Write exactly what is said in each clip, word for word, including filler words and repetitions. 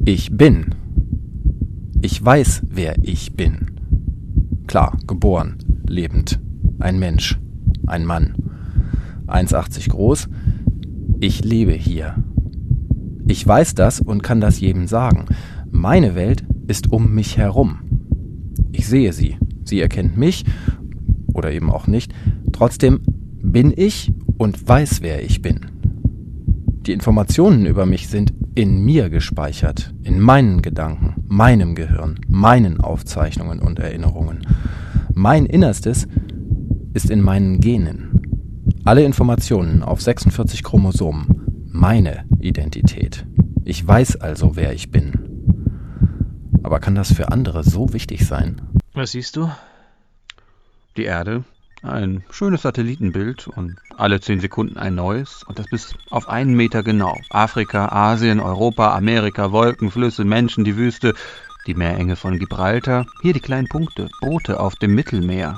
Ich bin. Ich weiß, wer ich bin. Klar, geboren, lebend, ein Mensch, ein Mann, eins Komma achtzig groß. Ich lebe hier. Ich weiß das und kann das jedem sagen. Meine Welt ist um mich herum. Ich sehe sie. Sie erkennt mich oder eben auch nicht. Trotzdem bin ich und weiß, wer ich bin. Die Informationen über mich sind in mir gespeichert, in meinen Gedanken, meinem Gehirn, meinen Aufzeichnungen und Erinnerungen. Mein Innerstes ist in meinen Genen. Alle Informationen auf sechsundvierzig Chromosomen. Meine Identität. Ich weiß also, wer ich bin. Aber kann das für andere so wichtig sein? Was siehst du? Die Erde, ein schönes Satellitenbild und alle zehn Sekunden ein neues und das bis auf einen Meter genau. Afrika, Asien, Europa, Amerika, Wolken, Flüsse, Menschen, die Wüste, die Meerenge von Gibraltar. Hier die kleinen Punkte, Boote auf dem Mittelmeer.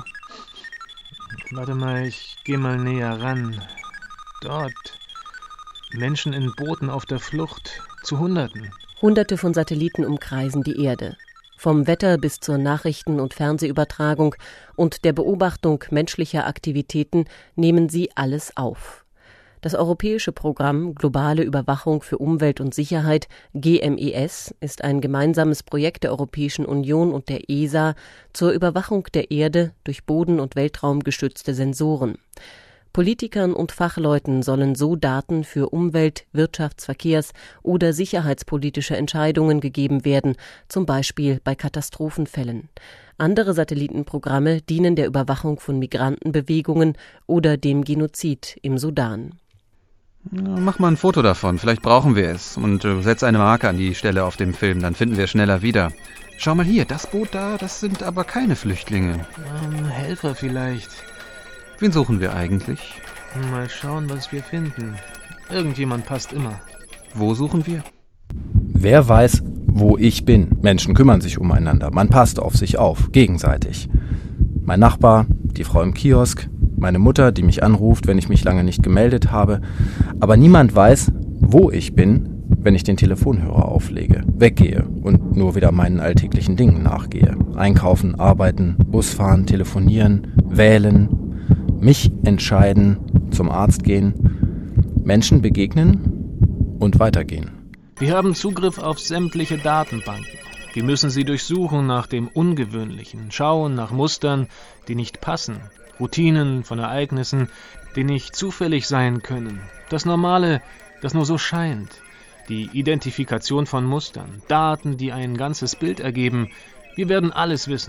Warte mal, ich geh mal näher ran. Dort. Menschen in Booten auf der Flucht, zu Hunderten. Hunderte von Satelliten umkreisen die Erde. Vom Wetter bis zur Nachrichten- und Fernsehübertragung und der Beobachtung menschlicher Aktivitäten nehmen sie alles auf. Das europäische Programm Globale Überwachung für Umwelt und Sicherheit, G M E S, ist ein gemeinsames Projekt der Europäischen Union und der E S A zur Überwachung der Erde durch boden- und weltraumgestützte Sensoren. Politikern und Fachleuten sollen so Daten für Umwelt-, Wirtschafts-, Verkehrs- oder sicherheitspolitische Entscheidungen gegeben werden, zum Beispiel bei Katastrophenfällen. Andere Satellitenprogramme dienen der Überwachung von Migrantenbewegungen oder dem Genozid im Sudan. Mach mal ein Foto davon, vielleicht brauchen wir es. Und äh, setz eine Marke an die Stelle auf dem Film, dann finden wir es schneller wieder. Schau mal hier, das Boot da, das sind aber keine Flüchtlinge. Ähm, Helfer vielleicht. Wen suchen wir eigentlich? Mal schauen, was wir finden. Irgendjemand passt immer. Wo suchen wir? Wer weiß, wo ich bin? Menschen kümmern sich umeinander. Man passt auf sich auf, gegenseitig. Mein Nachbar, die Frau im Kiosk, meine Mutter, die mich anruft, wenn ich mich lange nicht gemeldet habe. Aber niemand weiß, wo ich bin, wenn ich den Telefonhörer auflege, weggehe und nur wieder meinen alltäglichen Dingen nachgehe. Einkaufen, arbeiten, Busfahren, telefonieren, wählen, mich entscheiden, zum Arzt gehen, Menschen begegnen und weitergehen. Wir haben Zugriff auf sämtliche Datenbanken. Wir müssen sie durchsuchen nach dem Ungewöhnlichen, schauen nach Mustern, die nicht passen, Routinen von Ereignissen, die nicht zufällig sein können, das Normale, das nur so scheint, die Identifikation von Mustern, Daten, die ein ganzes Bild ergeben. Wir werden alles wissen.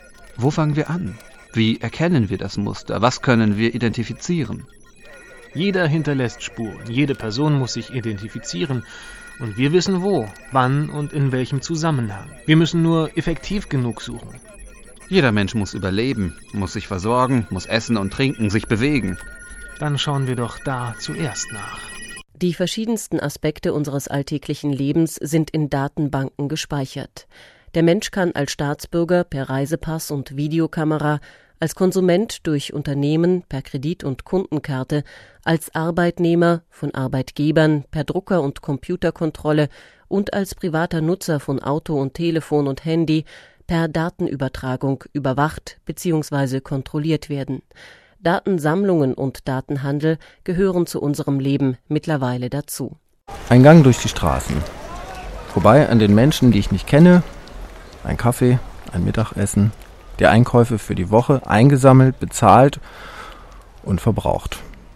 Wo fangen wir an? Wie erkennen wir das Muster? Was können wir identifizieren? Jeder hinterlässt Spuren, jede Person muss sich identifizieren und wir wissen wo, wann und in welchem Zusammenhang. Wir müssen nur effektiv genug suchen. Jeder Mensch muss überleben, muss sich versorgen, muss essen und trinken, sich bewegen. Dann schauen wir doch da zuerst nach. Die verschiedensten Aspekte unseres alltäglichen Lebens sind in Datenbanken gespeichert. Der Mensch kann als Staatsbürger per Reisepass und Videokamera, als Konsument durch Unternehmen per Kredit- und Kundenkarte, als Arbeitnehmer von Arbeitgebern per Drucker- und Computerkontrolle und als privater Nutzer von Auto und Telefon und Handy per Datenübertragung überwacht bzw. kontrolliert werden. Datensammlungen und Datenhandel gehören zu unserem Leben mittlerweile dazu. Ein Gang durch die Straßen. Vorbei an den Menschen, die ich nicht kenne. Ein Kaffee, ein Mittagessen, die Einkäufe für die Woche eingesammelt, bezahlt und verbraucht.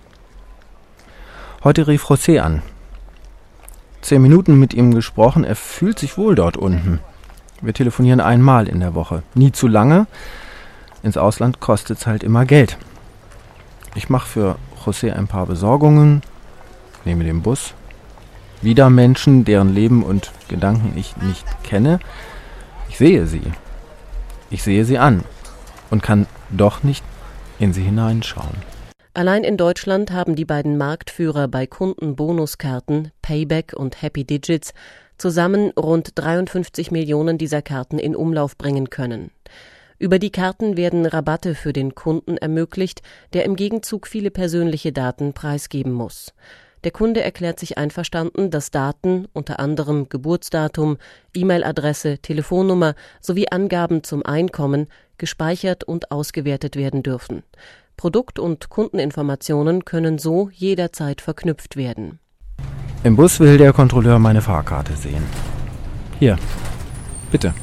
Heute rief José an. Zehn Minuten mit ihm gesprochen, er fühlt sich wohl dort unten. Wir telefonieren einmal in der Woche. Nie zu lange. Ins Ausland kostet es halt immer Geld. Ich mache für José ein paar Besorgungen, nehme den Bus. Wieder Menschen, deren Leben und Gedanken ich nicht kenne. Ich sehe sie. Ich sehe sie an und kann doch nicht in sie hineinschauen. Allein in Deutschland haben die beiden Marktführer bei Kundenbonuskarten, Payback und Happy Digits, zusammen rund dreiundfünfzig Millionen dieser Karten in Umlauf bringen können. Über die Karten werden Rabatte für den Kunden ermöglicht, der im Gegenzug viele persönliche Daten preisgeben muss. Der Kunde erklärt sich einverstanden, dass Daten, unter anderem Geburtsdatum, E-Mail-Adresse, Telefonnummer sowie Angaben zum Einkommen, gespeichert und ausgewertet werden dürfen. Produkt- und Kundeninformationen können so jederzeit verknüpft werden. Im Bus will der Kontrolleur meine Fahrkarte sehen. Hier, bitte.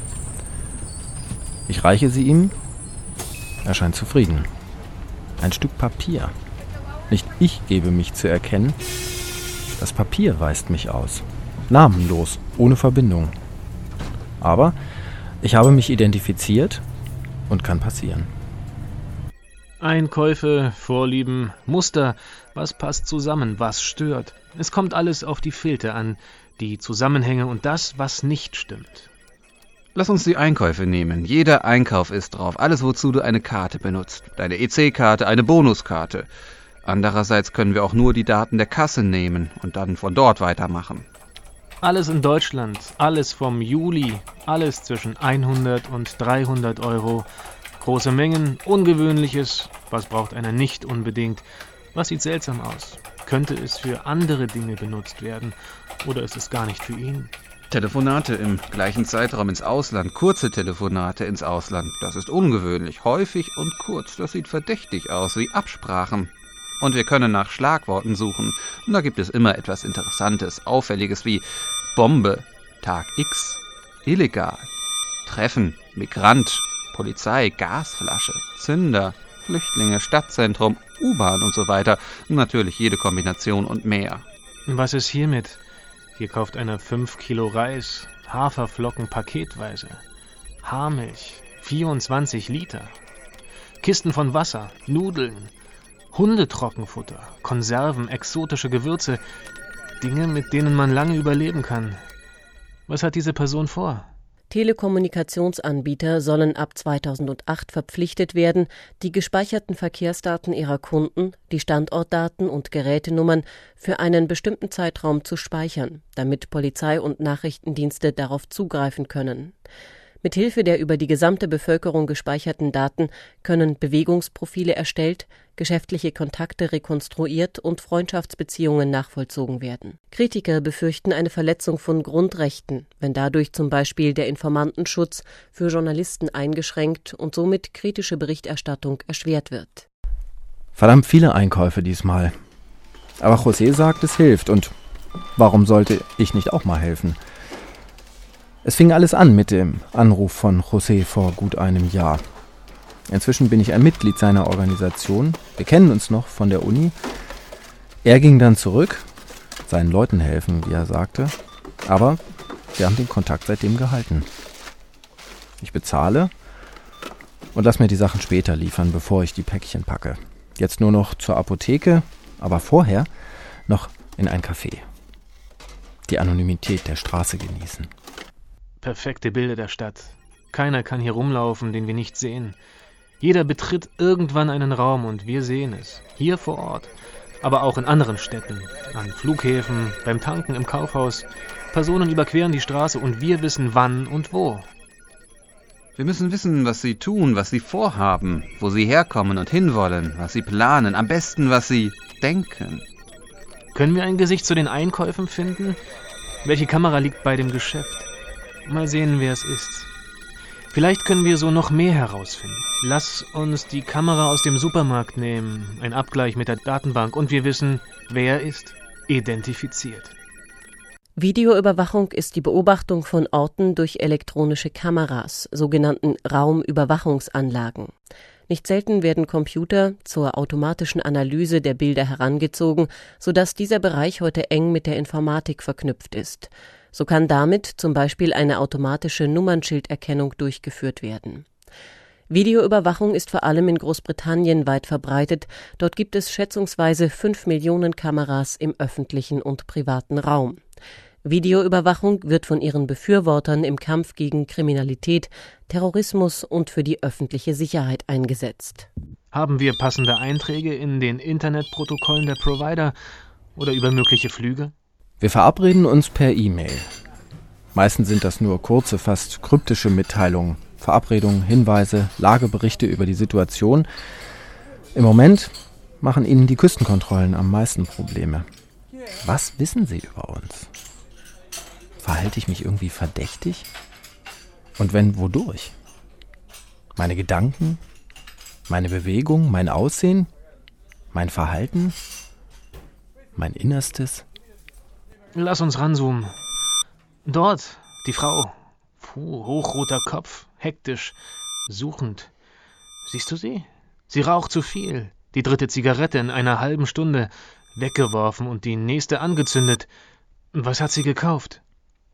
Ich reiche sie ihm. Er scheint zufrieden. Ein Stück Papier. Nicht ich gebe mich zu erkennen. Das Papier weist mich aus. Namenlos, ohne Verbindung. Aber ich habe mich identifiziert und kann passieren. Einkäufe, Vorlieben, Muster, was passt zusammen, was stört. Es kommt alles auf die Filter an, die Zusammenhänge und das, was nicht stimmt. Lass uns die Einkäufe nehmen. Jeder Einkauf ist drauf. Alles, wozu du eine Karte benutzt. Deine E C-Karte, eine Bonuskarte. Andererseits können wir auch nur die Daten der Kasse nehmen und dann von dort weitermachen. Alles in Deutschland, alles vom Juli, alles zwischen hundert und dreihundert Euro. Große Mengen, Ungewöhnliches, was braucht einer nicht unbedingt? Was sieht seltsam aus? Könnte es für andere Dinge benutzt werden oder ist es gar nicht für ihn? Telefonate im gleichen Zeitraum ins Ausland, kurze Telefonate ins Ausland, das ist ungewöhnlich, häufig und kurz, das sieht verdächtig aus, wie Absprachen. Und wir können nach Schlagworten suchen, und da gibt es immer etwas Interessantes, Auffälliges wie Bombe, Tag X, illegal, Treffen, Migrant, Polizei, Gasflasche, Zünder, Flüchtlinge, Stadtzentrum, U-Bahn und so weiter. Natürlich jede Kombination und mehr. Was ist hiermit? Hier kauft einer fünf Kilo Reis, Haferflocken paketweise, Haarmilch, vierundzwanzig Liter, Kisten von Wasser, Nudeln, Hundetrockenfutter, Konserven, exotische Gewürze, Dinge, mit denen man lange überleben kann. Was hat diese Person vor? Telekommunikationsanbieter sollen ab zweitausendacht verpflichtet werden, die gespeicherten Verkehrsdaten ihrer Kunden, die Standortdaten und Gerätenummern für einen bestimmten Zeitraum zu speichern, damit Polizei und Nachrichtendienste darauf zugreifen können. Mithilfe der über die gesamte Bevölkerung gespeicherten Daten können Bewegungsprofile erstellt, geschäftliche Kontakte rekonstruiert und Freundschaftsbeziehungen nachvollzogen werden. Kritiker befürchten eine Verletzung von Grundrechten, wenn dadurch zum Beispiel der Informantenschutz für Journalisten eingeschränkt und somit kritische Berichterstattung erschwert wird. Verdammt viele Einkäufe diesmal. Aber José sagt, es hilft und warum sollte ich nicht auch mal helfen? Es fing alles an mit dem Anruf von José vor gut einem Jahr. Inzwischen bin ich ein Mitglied seiner Organisation. Wir kennen uns noch von der Uni. Er ging dann zurück, seinen Leuten helfen, wie er sagte. Aber wir haben den Kontakt seitdem gehalten. Ich bezahle und lass mir die Sachen später liefern, bevor ich die Päckchen packe. Jetzt nur noch zur Apotheke, aber vorher noch in ein Café. Die Anonymität der Straße genießen. Perfekte Bilder der Stadt. Keiner kann hier rumlaufen, den wir nicht sehen. Jeder betritt irgendwann einen Raum und wir sehen es. Hier vor Ort, aber auch in anderen Städten, an Flughäfen, beim Tanken im Kaufhaus. Personen überqueren die Straße und wir wissen wann und wo. Wir müssen wissen, was sie tun, was sie vorhaben, wo sie herkommen und hinwollen, was sie planen, am besten, was sie denken. Können wir ein Gesicht zu den Einkäufen finden? Welche Kamera liegt bei dem Geschäft? Mal sehen, wer es ist. Vielleicht können wir so noch mehr herausfinden. Lass uns die Kamera aus dem Supermarkt nehmen, ein Abgleich mit der Datenbank und wir wissen, wer ist identifiziert. Videoüberwachung ist die Beobachtung von Orten durch elektronische Kameras, sogenannten Raumüberwachungsanlagen. Nicht selten werden Computer zur automatischen Analyse der Bilder herangezogen, sodass dieser Bereich heute eng mit der Informatik verknüpft ist. So kann damit zum Beispiel eine automatische Nummernschilderkennung durchgeführt werden. Videoüberwachung ist vor allem in Großbritannien weit verbreitet. Dort gibt es schätzungsweise fünf Millionen Kameras im öffentlichen und privaten Raum. Videoüberwachung wird von ihren Befürwortern im Kampf gegen Kriminalität, Terrorismus und für die öffentliche Sicherheit eingesetzt. Haben wir passende Einträge in den Internetprotokollen der Provider oder über mögliche Flüge? Wir verabreden uns per E-Mail. Meistens sind das nur kurze, fast kryptische Mitteilungen, Verabredungen, Hinweise, Lageberichte über die Situation. Im Moment machen Ihnen die Küstenkontrollen am meisten Probleme. Was wissen sie über uns? Verhalte ich mich irgendwie verdächtig? Und wenn, wodurch? Meine Gedanken? Meine Bewegung? Mein Aussehen? Mein Verhalten? Mein Innerstes? Lass uns ranzoomen. Dort, die Frau. Puh, hochroter Kopf, hektisch, suchend. Siehst du sie? Sie raucht zu viel. Die dritte Zigarette in einer halben Stunde. Weggeworfen und die nächste angezündet. Was hat sie gekauft?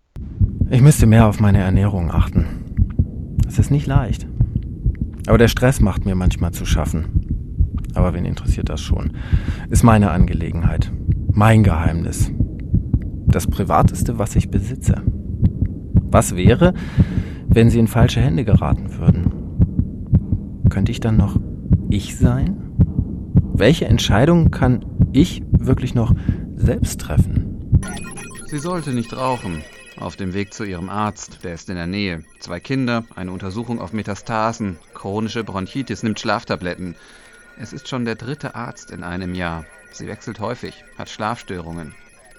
Ich müsste mehr auf meine Ernährung achten. Es ist nicht leicht. Aber der Stress macht mir manchmal zu schaffen. Aber wen interessiert das schon? Ist meine Angelegenheit. Mein Geheimnis. Das Privateste, was ich besitze. Was wäre, wenn sie in falsche Hände geraten würden? Könnte ich dann noch ich sein? Welche Entscheidung kann ich wirklich noch selbst treffen? Sie sollte nicht rauchen. Auf dem Weg zu ihrem Arzt, der ist in der Nähe. Zwei Kinder, eine Untersuchung auf Metastasen, chronische Bronchitis, nimmt Schlaftabletten. Es ist schon der dritte Arzt in einem Jahr. Sie wechselt häufig, hat Schlafstörungen.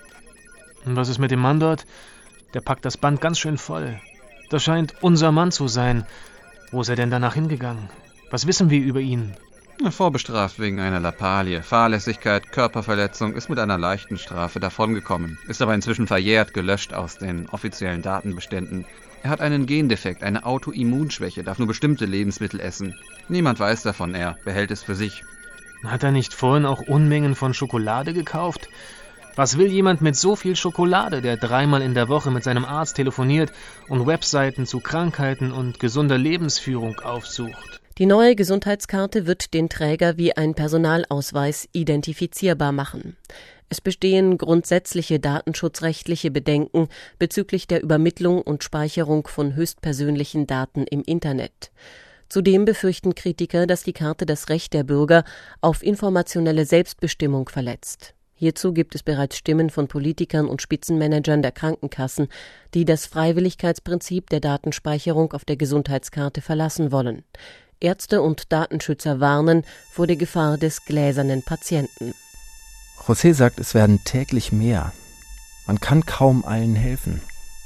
Und was ist mit dem Mann dort? Der packt das Band ganz schön voll. Das scheint unser Mann zu sein. Wo ist er denn danach hingegangen? Was wissen wir über ihn? Vorbestraft wegen einer Lappalie, Fahrlässigkeit, Körperverletzung, ist mit einer leichten Strafe davongekommen, ist aber inzwischen verjährt, gelöscht aus den offiziellen Datenbeständen. Er hat einen Gendefekt, eine Autoimmunschwäche, darf nur bestimmte Lebensmittel essen. Niemand weiß davon, er behält es für sich. Hat er nicht vorhin auch Unmengen von Schokolade gekauft? Was will jemand mit so viel Schokolade, der dreimal in der Woche mit seinem Arzt telefoniert und Webseiten zu Krankheiten und gesunder Lebensführung aufsucht? Die neue Gesundheitskarte wird den Träger wie ein Personalausweis identifizierbar machen. Es bestehen grundsätzliche datenschutzrechtliche Bedenken bezüglich der Übermittlung und Speicherung von höchstpersönlichen Daten im Internet. Zudem befürchten Kritiker, dass die Karte das Recht der Bürger auf informationelle Selbstbestimmung verletzt. Hierzu gibt es bereits Stimmen von Politikern und Spitzenmanagern der Krankenkassen, die das Freiwilligkeitsprinzip der Datenspeicherung auf der Gesundheitskarte verlassen wollen. Ärzte und Datenschützer warnen vor der Gefahr des gläsernen Patienten. José sagt, es werden täglich mehr. Man kann kaum allen helfen.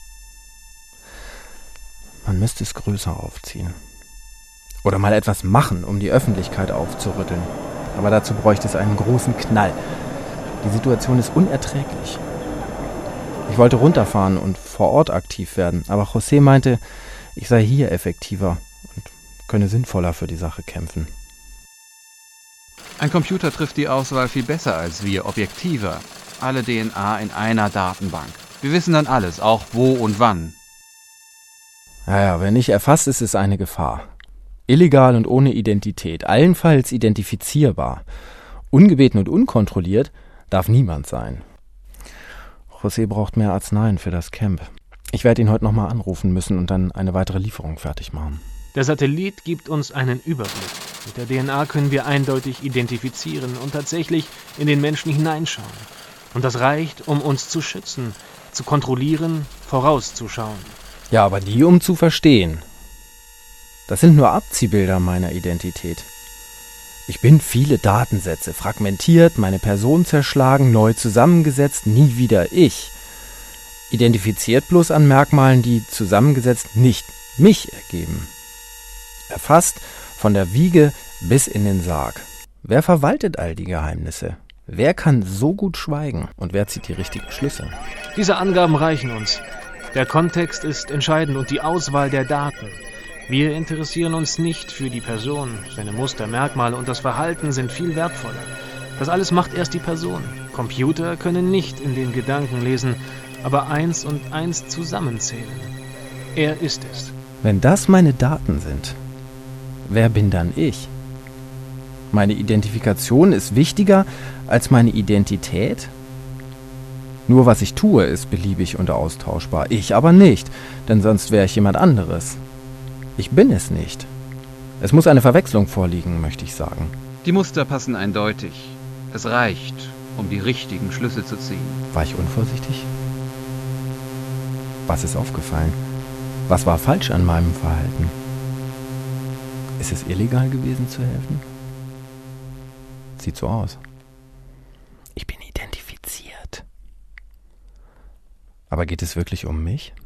Man müsste es größer aufziehen. Oder mal etwas machen, um die Öffentlichkeit aufzurütteln. Aber dazu bräuchte es einen großen Knall. Die Situation ist unerträglich. Ich wollte runterfahren und vor Ort aktiv werden, aber José meinte, ich sei hier effektiver und könne sinnvoller für die Sache kämpfen. Ein Computer trifft die Auswahl viel besser als wir, objektiver. Alle D N A in einer Datenbank. Wir wissen dann alles, auch wo und wann. Naja, wenn nicht erfasst ist, ist eine Gefahr. Illegal und ohne Identität, allenfalls identifizierbar. Ungebeten und unkontrolliert darf niemand sein. José braucht mehr Arzneien für das Camp. Ich werde ihn heute nochmal anrufen müssen und dann eine weitere Lieferung fertig machen. Der Satellit gibt uns einen Überblick. Mit der D N A können wir eindeutig identifizieren und tatsächlich in den Menschen hineinschauen. Und das reicht, um uns zu schützen, zu kontrollieren, vorauszuschauen. Ja, aber nie um zu verstehen. Das sind nur Abziehbilder meiner Identität. Ich bin viele Datensätze, fragmentiert, meine Person zerschlagen, neu zusammengesetzt, nie wieder ich. Identifiziert bloß an Merkmalen, die zusammengesetzt nicht mich ergeben. Erfasst von der Wiege bis in den Sarg. Wer verwaltet all die Geheimnisse? Wer kann so gut schweigen und wer zieht die richtigen Schlüsse? Diese Angaben reichen uns. Der Kontext ist entscheidend und die Auswahl der Daten. Wir interessieren uns nicht für die Person. Seine Muster, Merkmale und das Verhalten sind viel wertvoller. Das alles macht erst die Person. Computer können nicht in den Gedanken lesen, aber eins und eins zusammenzählen. Er ist es. Wenn das meine Daten sind, wer bin dann ich? Meine Identifikation ist wichtiger als meine Identität? Nur was ich tue, ist beliebig und austauschbar. Ich aber nicht, denn sonst wäre ich jemand anderes. Ich bin es nicht. Es muss eine Verwechslung vorliegen, möchte ich sagen. Die Muster passen eindeutig. Es reicht, um die richtigen Schlüsse zu ziehen. War ich unvorsichtig? Was ist aufgefallen? Was war falsch an meinem Verhalten? Ist es illegal gewesen zu helfen? Sieht so aus. Ich bin identifiziert. Aber geht es wirklich um mich?